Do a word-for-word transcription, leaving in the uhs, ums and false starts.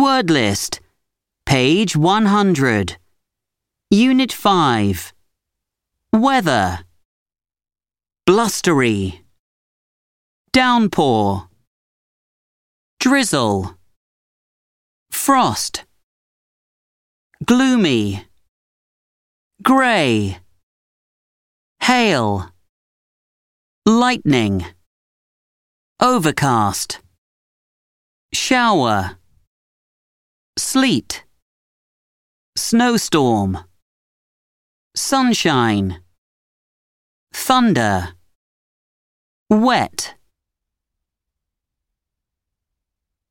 Word list. Page one hundred. Unit five. Weather. Blustery. Downpour. Drizzle. Frost. Gloomy. Grey. Hail. Lightning. Overcast. Shower. Sleet. Snowstorm. Sunshine. Thunder. Wet.